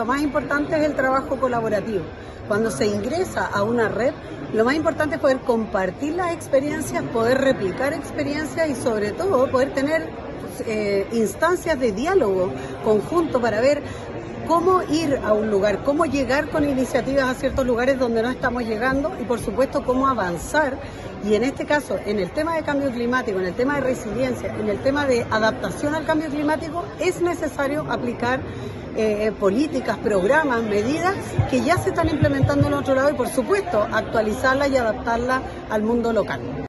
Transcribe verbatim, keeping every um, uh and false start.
lo más importante es el trabajo colaborativo. Cuando se ingresa a una red, lo más importante es poder compartir las experiencias, poder replicar experiencias y sobre todo poder tener eh, instancias de diálogo conjunto para ver cómo ir a un lugar, cómo llegar con iniciativas a ciertos lugares donde no estamos llegando y por supuesto cómo avanzar. Y en este caso, en el tema de cambio climático, en el tema de resiliencia, en el tema de adaptación al cambio climático, es necesario aplicar eh, políticas, programas, medidas que ya se están implementando en otro lado y por supuesto actualizarlas y adaptarlas al mundo local.